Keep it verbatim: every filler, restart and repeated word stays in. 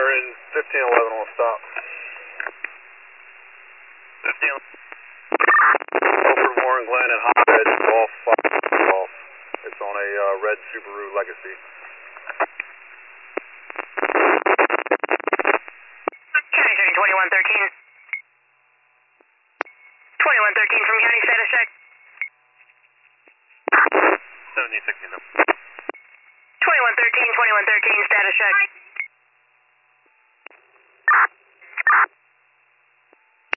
Fire in fifteen eleven will stop. fifteen. Over Warren Glen and Hotbed, Golf, Golf. It's on a uh, red Subaru Legacy. County checking twenty-one thirteen. twenty-one thirteen from County, status check. seventy sixty. twenty-one thirteen, twenty-one thirteen, status check.